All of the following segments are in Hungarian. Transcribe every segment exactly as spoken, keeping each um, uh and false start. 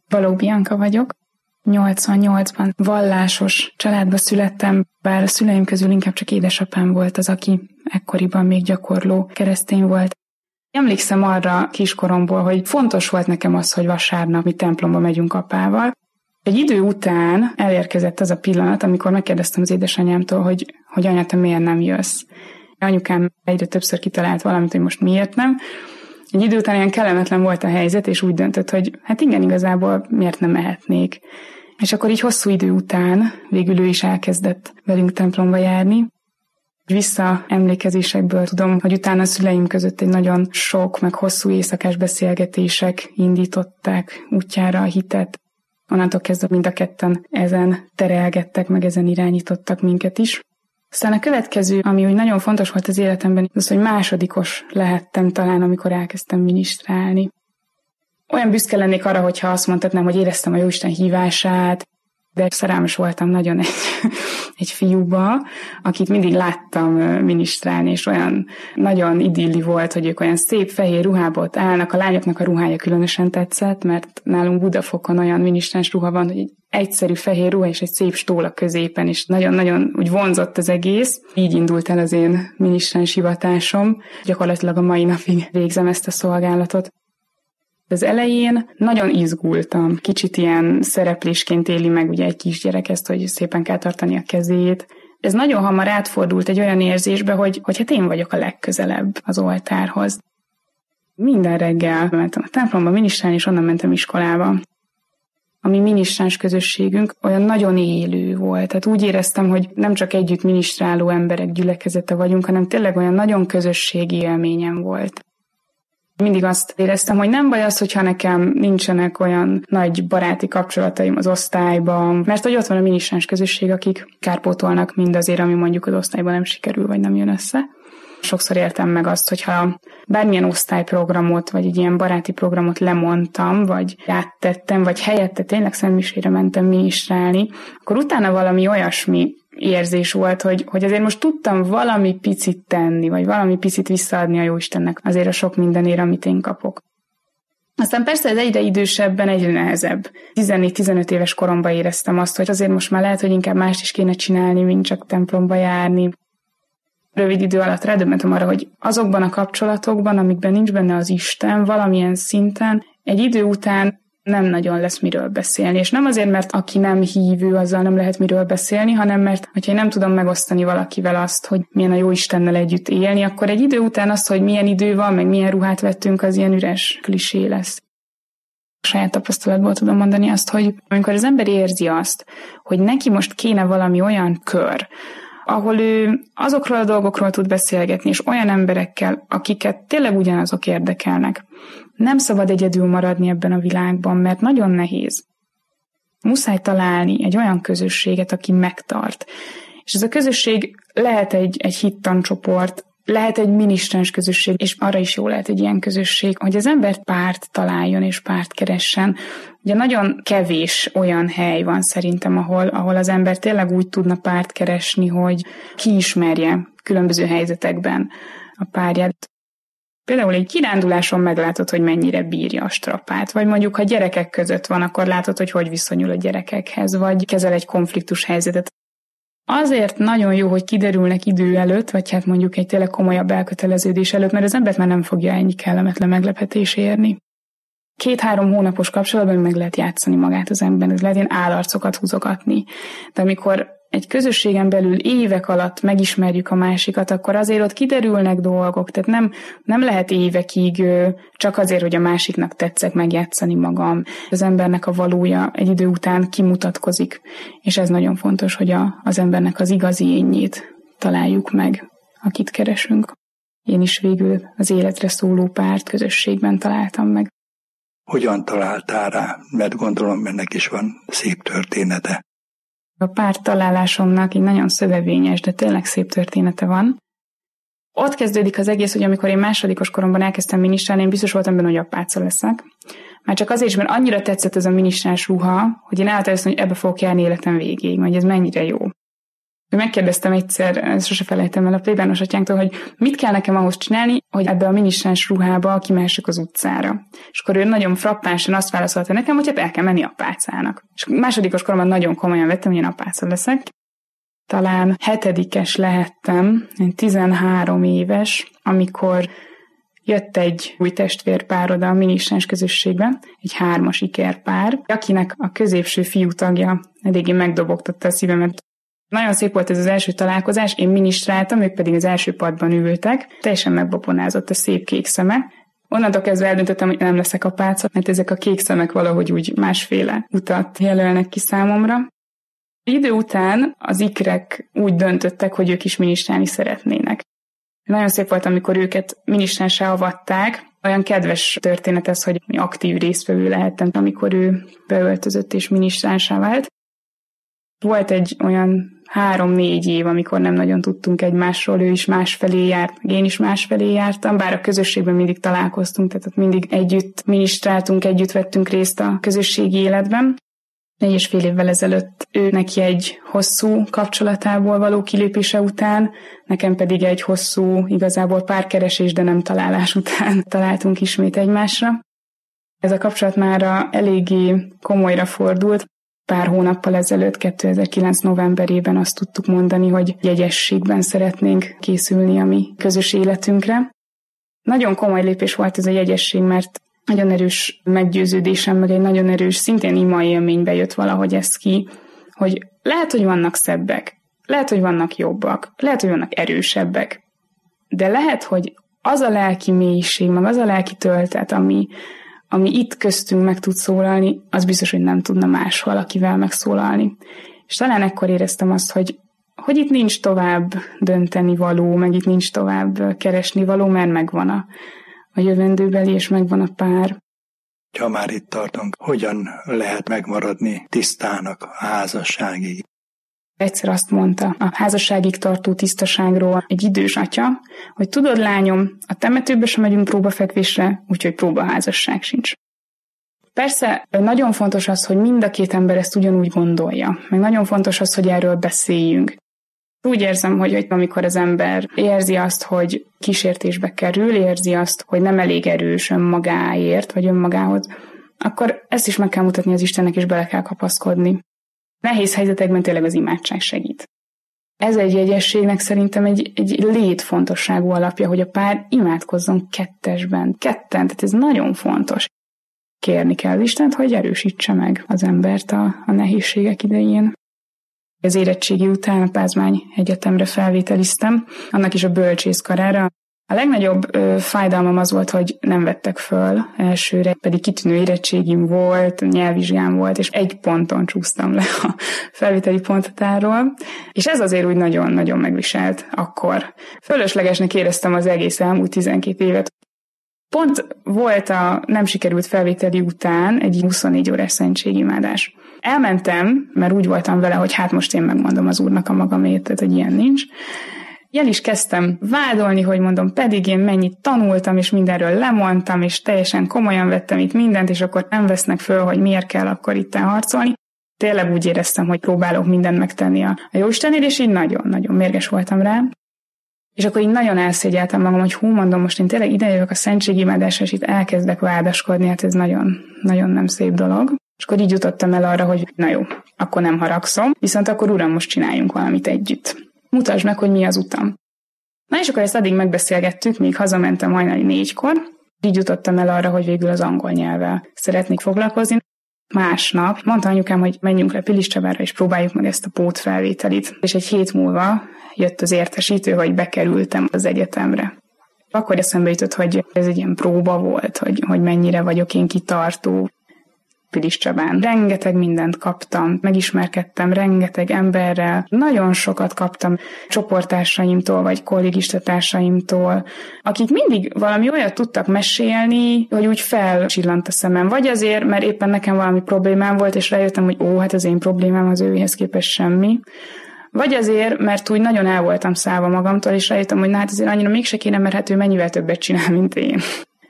Balogh Bianca vagyok. nyolcvannyolcban vallásos családba születtem, bár a szüleim közül inkább csak édesapám volt az, aki ekkoriban még gyakorló keresztény volt. Emlékszem arra kiskoromból, hogy fontos volt nekem az, hogy vasárnap mi templomba megyünk apával. Egy idő után elérkezett az a pillanat, amikor megkérdeztem az édesanyámtól, hogy, hogy anya, te miért nem jössz? Anyukám egyre többször kitalált valamit, hogy most miért nem. Egy idő után ilyen kellemetlen volt a helyzet, és úgy döntött, hogy hát igen, igazából miért nem mehetnék. És akkor így hosszú idő után végül ő is elkezdett velünk templomba járni. Visszaemlékezésekből tudom, hogy utána a szüleim között egy nagyon sok, meg hosszú éjszakás beszélgetések indították útjára a hitet. Onnantól kezdve mind a ketten ezen terelgettek, meg ezen irányítottak minket is. Aztán a következő, ami úgy nagyon fontos volt az életemben, az, hogy másodikos lehettem talán, amikor elkezdtem minisztrálni. Olyan büszke lennék arra, hogyha azt mondhatnám, hogy éreztem a Jóisten hívását, de szerelmes voltam nagyon egy, egy fiúba, akit mindig láttam minisztrálni, és olyan nagyon idilli volt, hogy ők olyan szép fehér ruhába ott állnak. A lányoknak a ruhája különösen tetszett, mert nálunk Budafokon olyan minisztráns ruha van, hogy egy egyszerű fehér ruha és egy szép stól a középen, és nagyon-nagyon úgy vonzott az egész. Így indult el az én minisztráns hivatásom. Gyakorlatilag a mai napig végzem ezt a szolgálatot. Az elején nagyon izgultam, kicsit ilyen szereplésként éli meg ugye egy kisgyerek ezt, hogy szépen kell tartani a kezét. Ez nagyon hamar átfordult egy olyan érzésbe, hogy, hogy hát én vagyok a legközelebb az oltárhoz. Minden reggel mentem a templomba minisztrálni, és onnan mentem iskolába. A mi minisztráns közösségünk olyan nagyon élő volt. Tehát úgy éreztem, hogy nem csak együtt minisztráló emberek gyülekezete vagyunk, hanem tényleg olyan nagyon közösségi élményem volt. Mindig azt éreztem, hogy nem baj az, hogyha nekem nincsenek olyan nagy baráti kapcsolataim az osztályban, mert hogy ott van a minisztráns közösség, akik kárpótolnak mindazért, ami mondjuk az osztályban nem sikerül, vagy nem jön össze. Sokszor értem meg azt, hogyha bármilyen osztályprogramot, vagy egy ilyen baráti programot lemondtam, vagy áttettem, vagy helyette tényleg szentmisére mentem minisztrálni, akkor utána valami olyasmi érzés volt, hogy, hogy azért most tudtam valami picit tenni, vagy valami picit visszaadni a Jóistennek azért a sok mindenért, amit én kapok. Aztán persze ez egyre idősebben, egyre nehezebb. tizennégy-tizenöt éves koromban éreztem azt, hogy azért most már lehet, hogy inkább mást is kéne csinálni, mint csak templomba járni. Rövid idő alatt rádöbbentem arra, hogy azokban a kapcsolatokban, amikben nincs benne az Isten, valamilyen szinten, egy idő után nem nagyon lesz miről beszélni. És nem azért, mert aki nem hívő, azzal nem lehet miről beszélni, hanem mert, hogyha én nem tudom megosztani valakivel azt, hogy milyen a Jóistennel együtt élni, akkor egy idő után azt, hogy milyen idő van, meg milyen ruhát vettünk, az ilyen üres klisé lesz. A saját tapasztalatból tudom mondani azt, hogy amikor az ember érzi azt, hogy neki most kéne valami olyan kör, ahol ő azokról a dolgokról tud beszélgetni, és olyan emberekkel, akiket tényleg ugyanazok érdekelnek. Nem szabad egyedül maradni ebben a világban, mert nagyon nehéz. Muszáj találni egy olyan közösséget, aki megtart. És ez a közösség lehet egy, egy hittancsoport, lehet egy minisztráns közösség, és arra is jó lehet egy ilyen közösség, hogy az ember párt találjon és párt keressen. Ugye nagyon kevés olyan hely van szerintem, ahol, ahol az ember tényleg úgy tudna párt keresni, hogy kiismerje különböző helyzetekben a párját. Például egy kiránduláson meglátod, hogy mennyire bírja a strapát, vagy mondjuk, ha gyerekek között van, akkor látod, hogy hogy viszonyul a gyerekekhez, vagy kezel egy konfliktus helyzetet. Azért nagyon jó, hogy kiderülnek idő előtt, vagy hát mondjuk egy tényleg komolyabb elköteleződés előtt, mert az embert már nem fogja ennyi kellemetlen meglepetés érni. Két-három hónapos kapcsolatban meg lehet játszani magát az emberben, ez lehet ilyen állarcokat húzogatni. De amikor egy közösségen belül évek alatt megismerjük a másikat, akkor azért ott kiderülnek dolgok, tehát nem, nem lehet évekig csak azért, hogy a másiknak tetszek megjátszani magam. Az embernek a valója egy idő után kimutatkozik, és ez nagyon fontos, hogy a, az embernek az igazi énjét találjuk meg, akit keresünk. Én is végül az életre szóló párt közösségben találtam meg. Hogyan találtál rá? Mert gondolom, ennek is van szép története. A párt találásomnak egy nagyon szövevényes, de tényleg szép története van. Ott kezdődik az egész, hogy amikor én másodikos koromban elkezdtem minisztrálni, én biztos voltam benne, hogy apáca leszek. Már csak azért is, mert annyira tetszett ez a minisztráns ruha, hogy én elhatároztam, hogy ebbe fogok járni életem végéig, hogy ez mennyire jó. Megkérdeztem egyszer, ezt sose felejtem el a plébános atyánktól, hogy mit kell nekem ahhoz csinálni, hogy ebbe a minisáns ruhába kimehessek az utcára. És akkor ő nagyon frappánsan azt válaszolta nekem, hogy hát el kell menni apácának. És másodikos koromban nagyon komolyan vettem, hogy én apáca leszek. Talán hetedikes lehettem, tizenhárom éves, amikor jött egy új testvérpár oda a minisáns közösségben, egy hármas ikerpár, akinek a középső fiú tagja eléggé megdobogtatta a szívemet. Nagyon szép volt ez az első találkozás, én ministráltam, ők pedig az első padban ültek, teljesen megbabonázott a szép kék szeme. Onnantól kezdve eldöntöttem, hogy nem leszek apáca, mert ezek a kék szemek valahogy úgy másféle utat jelölnek ki számomra. Idő után az ikrek úgy döntöttek, hogy ők is ministrálni szeretnének. Nagyon szép volt, amikor őket ministránsá avatták. Olyan kedves történet ez, hogy aktív résztvevő lehettem, amikor ő beöltözött és ministránsá vált. Volt egy olyan három-négy év, amikor nem nagyon tudtunk egymásról, ő is másfelé járt, meg én is másfelé jártam, bár a közösségben mindig találkoztunk, tehát ott mindig együtt ministráltunk, együtt vettünk részt a közösségi életben. Négy és fél évvel ezelőtt ő neki egy hosszú kapcsolatából való kilépése után, nekem pedig egy hosszú, igazából párkeresés, de nem találás után találtunk ismét egymásra. Ez a kapcsolat már eléggé komolyra fordult. Pár hónappal ezelőtt, kétezer-kilenc novemberében azt tudtuk mondani, hogy jegyességben szeretnénk készülni a mi közös életünkre. Nagyon komoly lépés volt ez a jegyesség, mert nagyon erős meggyőződésem, meg egy nagyon erős, szintén ima élménybe jött valahogy ez ki, hogy lehet, hogy vannak szebbek, lehet, hogy vannak jobbak, lehet, hogy vannak erősebbek, de lehet, hogy az a lelki mélység, meg az a lelki töltet, ami, ami itt köztünk meg tud szólalni, az biztos, hogy nem tudna más valakivel megszólalni. És talán ekkor éreztem azt, hogy, hogy itt nincs tovább dönteni való, meg itt nincs tovább keresni való, mert megvan a, a jövendőbeli, és megvan a pár. Ha már itt tartunk, hogyan lehet megmaradni tisztának a házasságig? Egyszer azt mondta a házasságig tartó tisztaságról egy idős atya, hogy tudod, lányom, a temetőbe sem megyünk próbafekvésre, úgyhogy próbaházasság sincs. Persze nagyon fontos az, hogy mind a két ember ezt ugyanúgy gondolja, meg nagyon fontos az, hogy erről beszéljünk. Úgy érzem, hogy amikor az ember érzi azt, hogy kísértésbe kerül, érzi azt, hogy nem elég erős önmagáért, vagy önmagához, akkor ezt is meg kell mutatni az Istennek, és bele kell kapaszkodni. Nehéz helyzetekben tényleg az imádság segít. Ez egy jegyességnek szerintem egy, egy létfontosságú alapja, hogy a pár imádkozzon kettesben, ketten, tehát ez nagyon fontos. Kérni kell Istent, hogy erősítse meg az embert a, a nehézségek idején. Az érettségi után a Pázmány Egyetemre felvételiztem, annak is a bölcsészkarára. A legnagyobb ö, fájdalmam az volt, hogy nem vettek föl elsőre, pedig kitűnő érettségim volt, nyelvvizsgám volt, és egy ponton csúsztam le a felvételi ponthatáról, és ez azért úgy nagyon-nagyon megviselt akkor. Fölöslegesnek éreztem az egész elmúlt tizenkét évet. Pont volt a nem sikerült felvételi után egy huszonnégy órás szentségimádás. Elmentem, mert úgy voltam vele, hogy hát most én megmondom az Úrnak a magamét, tehát hogy ilyen nincs. El is kezdtem vádolni, hogy mondom, pedig én mennyit tanultam, és mindenről lemondtam, és teljesen komolyan vettem itt mindent, és akkor nem vesznek föl, hogy miért kell akkor itt harcolni. Tényleg úgy éreztem, hogy próbálok mindent megtenni a, a Jóistenért, és így nagyon-nagyon mérges voltam rá. És akkor így nagyon elszégyeltem magam, hogy hú, mondom, most én tényleg idejövök a szentségimádásra, és itt elkezdek vádaskodni, hát ez nagyon, nagyon nem szép dolog. És akkor így jutottam el arra, hogy na jó, akkor nem haragszom, viszont akkor Uram, most csináljunk valamit együtt. Mutasd meg, hogy mi az utam. Na és akkor ezt addig megbeszélgettük, míg hazamentem hajnali négykor. Így jutottam el arra, hogy végül az angol nyelvvel szeretnék foglalkozni. Másnap mondta anyukám, hogy menjünk le Piliscsabára, és próbáljuk meg ezt a pótfelvételit. És egy hét múlva jött az értesítő, hogy bekerültem az egyetemre. Akkor eszembe jutott, hogy ez egy ilyen próba volt, hogy, hogy mennyire vagyok én kitartó. Piliscsabán rengeteg mindent kaptam, megismerkedtem rengeteg emberrel, nagyon sokat kaptam csoporttársaimtól, vagy kollégistatársaimtól, akik mindig valami olyat tudtak mesélni, hogy úgy felcsillant a szemem. Vagy azért, mert éppen nekem valami problémám volt, és rájöttem, hogy ó, hát az én problémám az őhez képest semmi. Vagy azért, mert úgy nagyon el voltam szállva magamtól, és rájöttem, hogy na, hát azért annyira mégse kéne, mert hát ő mennyivel többet csinál, mint én.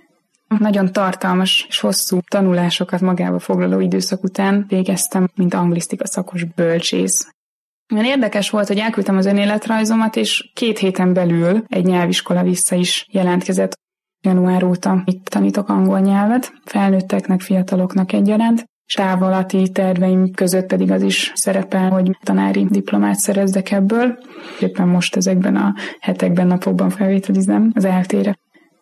Nagyon tartalmas és hosszú tanulásokat magába foglaló időszak után végeztem, mint anglisztika szakos bölcsész. Olyan érdekes volt, hogy elküldtem az önéletrajzomat, és két héten belül egy nyelviskola vissza is jelentkezett. Január óta itt tanítok angol nyelvet, felnőtteknek, fiataloknak egyaránt, és távolati terveim között pedig az is szerepel, hogy tanári diplomát szerezzek ebből. Éppen most ezekben a hetekben, napokban felvételizem az eltére.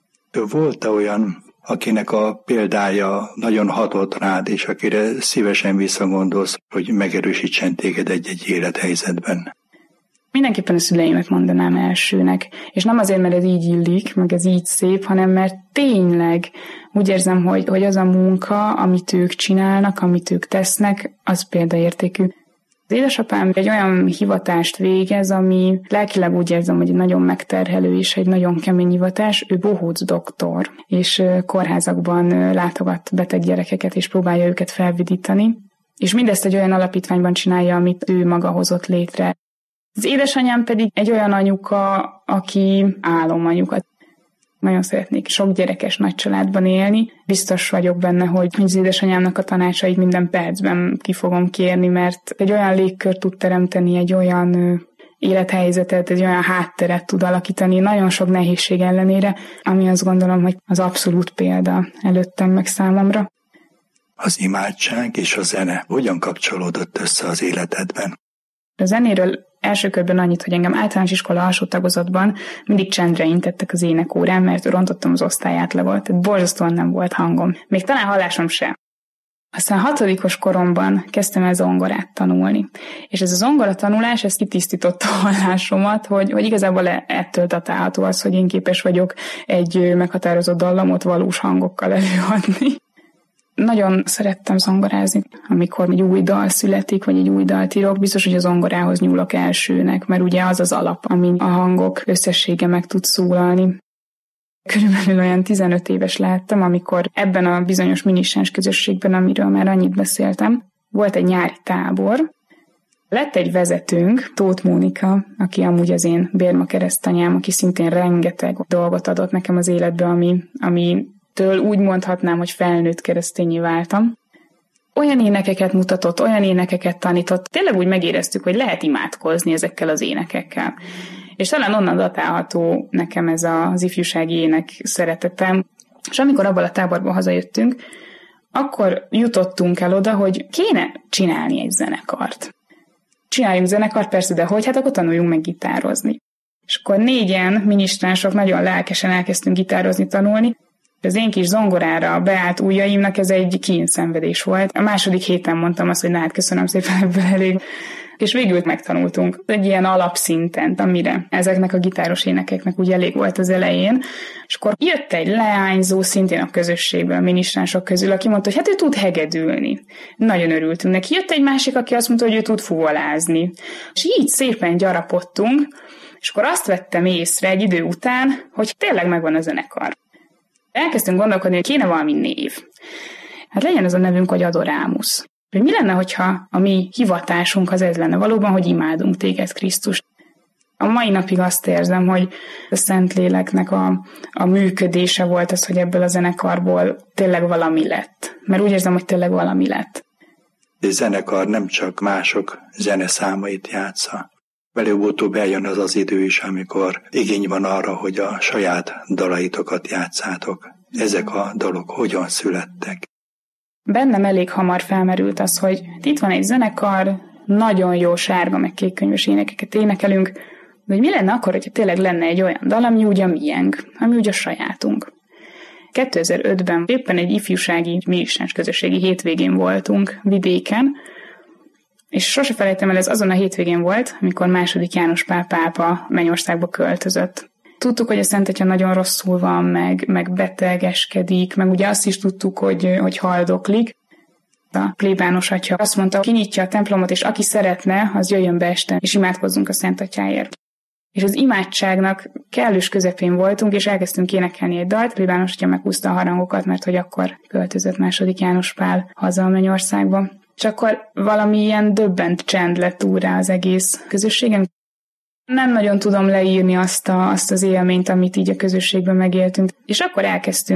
Volt olyan, akinek a példája nagyon hatott rád, és akire szívesen visszagondolsz, hogy megerősítsen téged egy-egy élethelyzetben? Mindenképpen a szüleimet mondanám elsőnek, és nem azért, mert ez így illik, meg ez így szép, hanem mert tényleg úgy érzem, hogy, hogy az a munka, amit ők csinálnak, amit ők tesznek, az példaértékű. Az édesapám egy olyan hivatást végez, ami lelkileg úgy érzem, hogy nagyon megterhelő és egy nagyon kemény hivatás. Ő bohóc doktor, és kórházakban látogat beteg gyerekeket, és próbálja őket felvidítani. És mindezt egy olyan alapítványban csinálja, amit ő maga hozott létre. Az édesanyám pedig egy olyan anyuka, aki álomanyuka. Nagyon szeretnék sok gyerekes nagy családban élni. Biztos vagyok benne, hogy az édesanyámnak a tanácsait minden percben ki fogom kérni, mert egy olyan légkört tud teremteni, egy olyan élethelyzetet, egy olyan hátteret tud alakítani nagyon sok nehézség ellenére, ami azt gondolom, hogy az abszolút példa előttem meg számomra. Az imádság és a zene hogyan kapcsolódott össze az életedben? A zenéről első körben annyit, hogy engem általános iskola alsó tagozatban mindig csendre intettek az énekórán, mert rontottam az osztályátlagot, tehát borzasztóan nem volt hangom. Még talán hallásom sem. Aztán hatodikos koromban kezdtem el zongorát tanulni. És ez a zongora tanulás, ez kitisztította a hallásomat, hogy, hogy igazából ettől datálható az, hogy én képes vagyok egy meghatározott dallamot valós hangokkal előadni. Nagyon szerettem zongorázni, amikor egy új dal születik, vagy egy új dalt írok, biztos, hogy a zongorához nyúlok elsőnek, mert ugye az az alap, amin a hangok összessége meg tud szólalni. Körülbelül olyan tizenöt éves lehettem, amikor ebben a bizonyos minisáns közösségben, amiről már annyit beszéltem, volt egy nyári tábor. Lett egy vezetőnk, Tóth Mónika, aki amúgy az én bérma keresztanyám, aki szintén rengeteg dolgot adott nekem az életbe, ami, ami től úgy mondhatnám, hogy felnőtt keresztényé váltam. Olyan énekeket mutatott, olyan énekeket tanított, tényleg úgy megéreztük, hogy lehet imádkozni ezekkel az énekekkel. És talán onnan datálható nekem ez az ifjúsági ének szeretetem. És amikor abban a táborból hazajöttünk, akkor jutottunk el oda, hogy kéne csinálni egy zenekart. Csináljunk zenekart, persze, de hogy? Hát akkor tanuljunk meg gitározni. És akkor négyen minisztránsok nagyon lelkesen elkezdtünk gitározni, tanulni. Az én kis zongorára beállt ujjaimnak ez egy kínszenvedés volt. A második héten mondtam azt, hogy na hát köszönöm szépen, ebből elég. És végül megtanultunk egy ilyen alapszinten, amire ezeknek a gitáros énekeknek úgy elég volt az elején. És akkor jött egy leányzó, szintén a közösségből, a minisztránsok közül, aki mondta, hogy hát ő tud hegedülni. Nagyon örültünk neki. Jött egy másik, aki azt mondta, hogy ő tud fuvolázni. És így szépen gyarapodtunk, és akkor azt vettem észre egy idő után, hogy tényleg megvan a zenekar. Elkezdtünk gondolkodni, hogy kéne valami név. Hát legyen az a nevünk, hogy Adorámus. Hogy mi lenne, hogyha a mi hivatásunk az ez lenne valóban, hogy imádunk téged, Krisztus. A mai napig azt érzem, hogy a Szentléleknek a, a működése volt az, hogy ebből a zenekarból tényleg valami lett. Mert úgy érzem, hogy tényleg valami lett. A zenekar nem csak mások zeneszámait játsza. Előbb-utóbb eljön az az idő is, amikor igény van arra, hogy a saját dalaitokat játszátok. Ezek a dalok hogyan születtek? Bennem elég hamar felmerült az, hogy itt van egy zenekar, nagyon jó sárga meg kékkönyves énekeket énekelünk, de hogy mi lenne akkor, hogyha tényleg lenne egy olyan dal, ami úgy a miénk, ami úgy a sajátunk. kétezer-ötben éppen egy ifjúsági minisáns közösségi hétvégén voltunk vidéken, és sose felejtem el, ez azon a hétvégén volt, amikor második János Pál pápa Mennyországba költözött. Tudtuk, hogy a Szent Atya nagyon rosszul van, meg, meg betegeskedik, meg ugye azt is tudtuk, hogy, hogy haldoklik. A plébános atya azt mondta, kinyitja a templomot, és aki szeretne, az jöjjön be este, és imádkozzunk a Szent Atyáért. És az imádságnak kellős közepén voltunk, és elkezdtünk énekelni egy dalt. A plébános atya meghúzta a harangokat, mert hogy akkor költözött második János Pál haza a Mennyországba. És akkor valami ilyen döbbent csend lett úrrá az egész közösségen. Nem nagyon tudom leírni azt, a, azt az élményt, amit így a közösségben megéltünk. És akkor elkezdtünk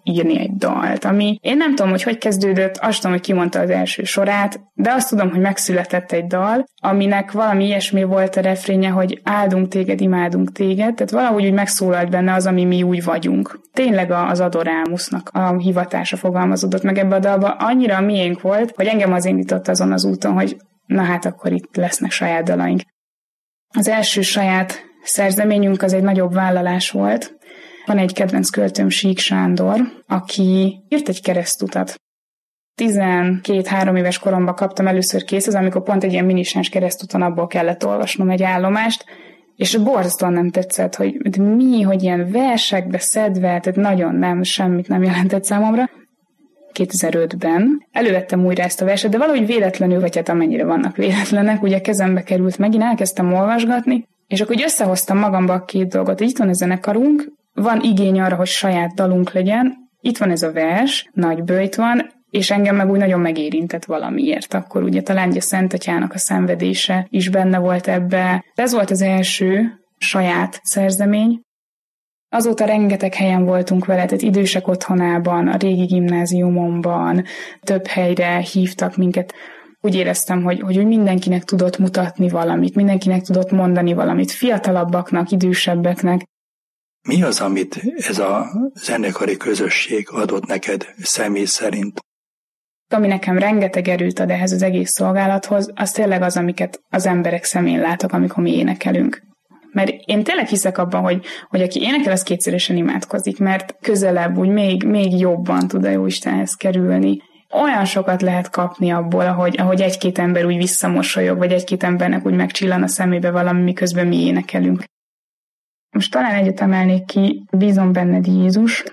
írni egy dalt, ami én nem tudom, hogy hogy kezdődött, azt tudom, hogy kimondta az első sorát, de azt tudom, hogy megszületett egy dal, aminek valami ilyesmi volt a refrénje, hogy áldunk téged, imádunk téged, tehát valahogy úgy megszólalt benne az, ami mi úgy vagyunk. Tényleg az Adorámusnak a hivatása fogalmazódott meg ebbe a dalba, annyira miénk volt, hogy engem az indított azon az úton, hogy na hát akkor itt lesznek saját dalaink. Az első saját szerzeményünk az egy nagyobb vállalás volt. Van egy kedvenc költőm, Sík Sándor, aki írt egy keresztutat. tizenkét-három éves koromban kaptam először készhez, amikor pont egy ilyen minisens keresztuton abból kellett olvasnom egy állomást, és borzasztóan nem tetszett, hogy mi, hogy ilyen versekbe szedve, tehát nagyon nem, semmit nem jelentett számomra. kétezer-ötben elővettem újra ezt a verset, de valahogy véletlenül, vagy hát amennyire vannak véletlenek, ugye kezembe került megint, elkezdtem olvasgatni, és akkor úgy összehoztam magamba a két dolgot. Itt van a zenekarunk, van igény arra, hogy saját dalunk legyen, itt van ez a vers, nagy böjt van, és engem meg úgy nagyon megérintett valamiért. Akkor ugye talán a Szent Atyának a szenvedése is benne volt ebbe. Ez volt az első saját szerzemény. Azóta rengeteg helyen voltunk vele, tehát idősek otthonában, a régi gimnáziumomban, több helyre hívtak minket. Úgy éreztem, hogy, hogy mindenkinek tudott mutatni valamit, mindenkinek tudott mondani valamit, fiatalabbaknak, idősebbeknek. Mi az, amit ez a zenekari közösség adott neked személy szerint? Ami nekem rengeteg erőt ad ehhez az egész szolgálathoz, az tényleg az, amiket az emberek szemén látok, amikor mi énekelünk. Mert én tényleg hiszek abban, hogy, hogy aki énekel, az kétszeresen imádkozik, mert közelebb, úgy még, még jobban tud a Jóistenhez kerülni. Olyan sokat lehet kapni abból, ahogy, ahogy egy-két ember úgy visszamosolyog, vagy egy-két embernek úgy megcsillan a szemébe valami, miközben mi énekelünk. Most talán egyet emelnék ki, bízom benned Jézus.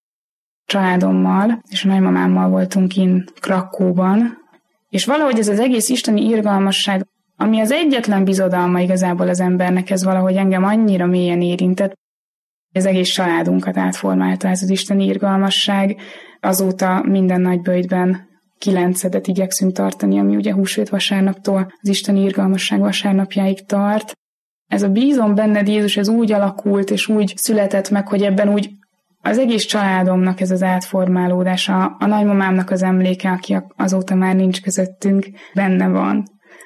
Családommal és a nagymamámmal voltunk kint Krakóban, és valahogy ez az egész isteni irgalmasság, ami az egyetlen bizodalma igazából az embernek, ez valahogy engem annyira mélyen érintett, az egész családunkat átformálta ez az isteni irgalmasság. Azóta minden nagyböjtben kilencedet igyekszünk tartani, ami ugye húsvét vasárnaptól az isteni irgalmasság vasárnapjáig tart. Ez a bízom benned Jézus, ez úgy alakult és úgy született meg, hogy ebben úgy az egész családomnak ez az átformálódása, a nagymamámnak az emléke, aki azóta már nincs közöttünk, benne van.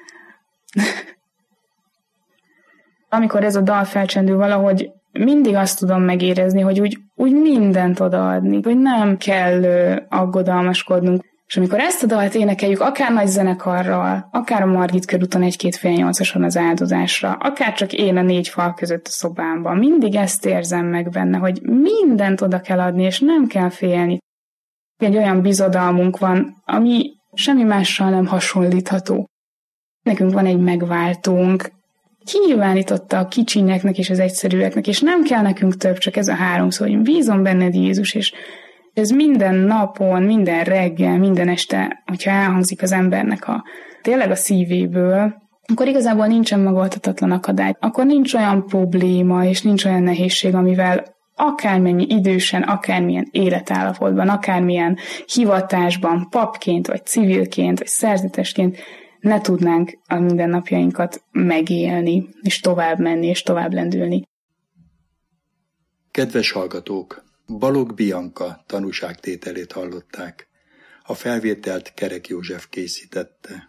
Amikor ez a dal felcsendül, valahogy mindig azt tudom megérezni, hogy úgy, úgy mindent odaadni, hogy nem kell aggodalmaskodnunk. És amikor ezt a dalt énekeljük, akár nagy zenekarral, akár a Margit körúton egy-két fél nyolcason az áldozásra, akár csak én a négy fal között a szobámban, mindig ezt érzem meg benne, hogy mindent oda kell adni, és nem kell félni. Egy olyan bizodalmunk van, ami semmi mással nem hasonlítható. Nekünk van egy megváltónk, kinyilvánította a kicsinyeknek és az egyszerűeknek, és nem kell nekünk több, csak ez a három szó, hogy bízom benned Jézus, és ez minden napon, minden reggel, minden este, hogyha elhangzik az embernek a, tényleg a szívéből, akkor igazából nincsen megoldhatatlan akadály. Akkor nincs olyan probléma, és nincs olyan nehézség, amivel akármennyi idősen, akármilyen életállapotban, akármilyen hivatásban, papként, vagy civilként, vagy szerzetesként ne tudnánk a mindennapjainkat megélni, és tovább menni, és tovább lendülni. Kedves hallgatók! Balogh Bianka tanúságtételét hallották. A felvételt Kerek József készítette.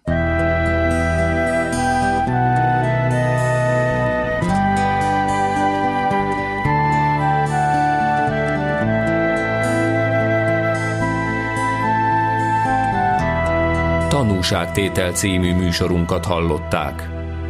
Tanúságtétel című műsorunkat hallották.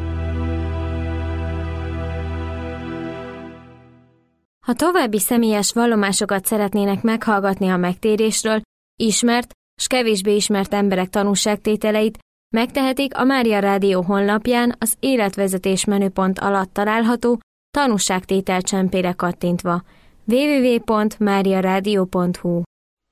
Ha további személyes vallomásokat szeretnének meghallgatni a megtérésről, ismert s kevésbé ismert emberek tanúságtételeit, megtehetik a Mária Rádió honlapján az életvezetés menüpont alatt található tanúságtétel csempére kattintva. double-u double-u double-u pont mária rádió pont hu